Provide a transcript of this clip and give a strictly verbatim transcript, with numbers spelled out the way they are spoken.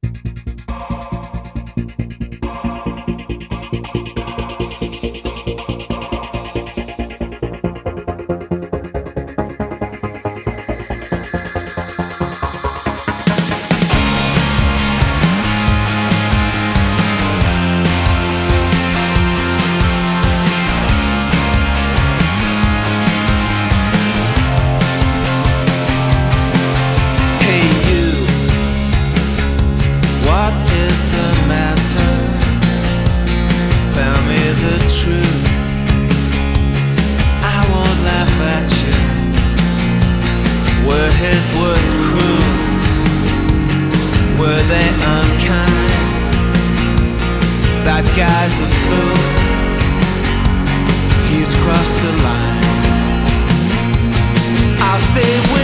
His words cruel? Were they unkind? That guy's a fool. He's crossed the line. I'll stay with